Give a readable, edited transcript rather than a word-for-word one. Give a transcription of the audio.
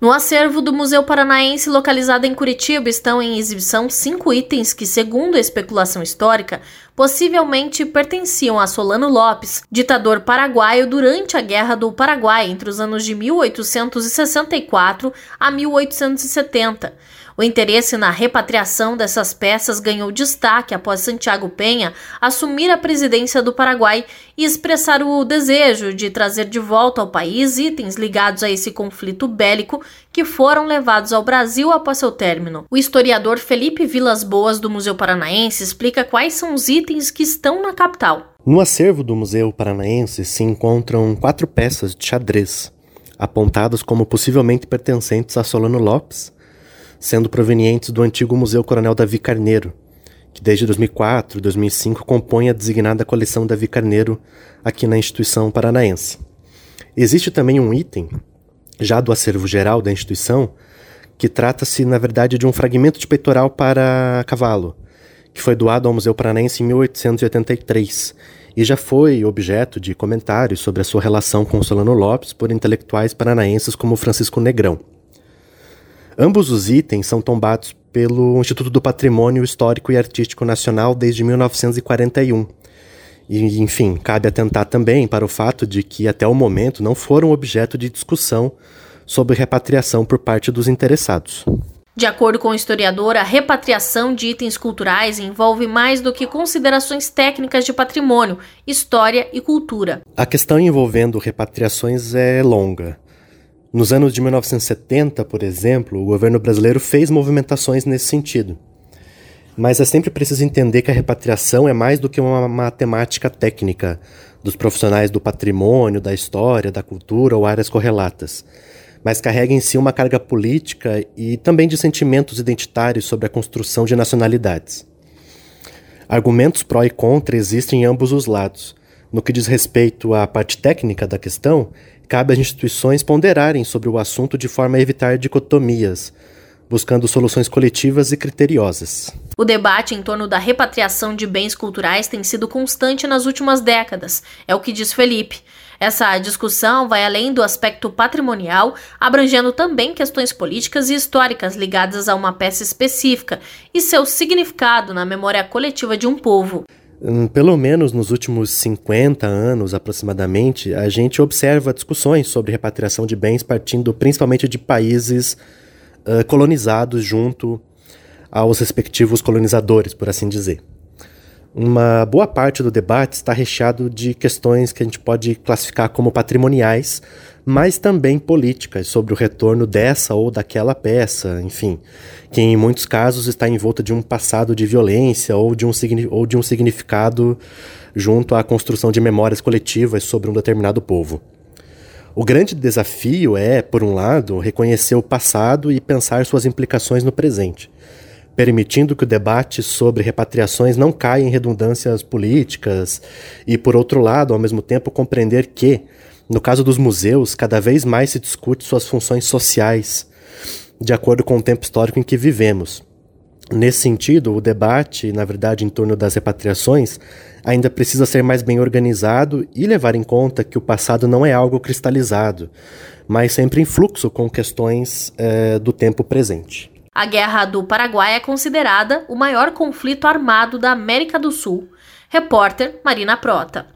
No acervo do Museu Paranaense, localizado em Curitiba, estão em exibição 5 itens que, segundo a especulação histórica, possivelmente pertenciam a Solano Lopes, ditador paraguaio durante a Guerra do Paraguai, entre os anos de 1864 a 1870. O interesse na repatriação dessas peças ganhou destaque após Santiago Penha assumir a presidência do Paraguai e expressar o desejo de trazer de volta ao país itens ligados a esse conflito bélico que foram levados ao Brasil após seu término. O historiador Felipe Vilas Boas, do Museu Paranaense, explica quais são os itens que estão na capital. No acervo do Museu Paranaense se encontram 4 peças de xadrez, apontadas como possivelmente pertencentes a Solano Lopes, sendo provenientes do antigo Museu Coronel Davi Carneiro, que desde 2004 e 2005 compõe a designada coleção Davi Carneiro aqui na instituição paranaense. Existe também um item, já do acervo geral da instituição, que trata-se, na verdade, de um fragmento de peitoral para cavalo, que foi doado ao Museu Paranaense em 1883, e já foi objeto de comentários sobre a sua relação com Solano Lopes por intelectuais paranaenses como Francisco Negrão. Ambos os itens são tombados pelo Instituto do Patrimônio Histórico e Artístico Nacional desde 1941. E, enfim, cabe atentar também para o fato de que, até o momento, não foram objeto de discussão sobre repatriação por parte dos interessados. De acordo com o historiador, a repatriação de itens culturais envolve mais do que considerações técnicas de patrimônio, história e cultura. A questão envolvendo repatriações é longa. Nos anos de 1970, por exemplo, o governo brasileiro fez movimentações nesse sentido. Mas é sempre preciso entender que a repatriação é mais do que uma matemática técnica dos profissionais do patrimônio, da história, da cultura ou áreas correlatas, mas carrega em si uma carga política e também de sentimentos identitários sobre a construção de nacionalidades. Argumentos pró e contra existem em ambos os lados. No que diz respeito à parte técnica da questão, cabe às instituições ponderarem sobre o assunto de forma a evitar dicotomias, buscando soluções coletivas e criteriosas. O debate em torno da repatriação de bens culturais tem sido constante nas últimas décadas, é o que diz Felipe. Essa discussão vai além do aspecto patrimonial, abrangendo também questões políticas e históricas ligadas a uma peça específica e seu significado na memória coletiva de um povo. Pelo menos nos últimos 50 anos, aproximadamente, a gente observa discussões sobre repatriação de bens partindo principalmente de países colonizados junto aos respectivos colonizadores, por assim dizer. Uma boa parte do debate está recheado de questões que a gente pode classificar como patrimoniais, mas também políticas sobre o retorno dessa ou daquela peça, enfim, que em muitos casos está envolta de um passado de violência ou de um significado junto à construção de memórias coletivas sobre um determinado povo. O grande desafio é, por um lado, reconhecer o passado e pensar suas implicações no presente, permitindo que o debate sobre repatriações não caia em redundâncias políticas e, por outro lado, ao mesmo tempo, compreender que, no caso dos museus, cada vez mais se discute suas funções sociais, de acordo com o tempo histórico em que vivemos. Nesse sentido, o debate, na verdade, em torno das repatriações, ainda precisa ser mais bem organizado e levar em conta que o passado não é algo cristalizado, mas sempre em fluxo com questões do tempo presente. A Guerra do Paraguai é considerada o maior conflito armado da América do Sul. Repórter Marina Prota.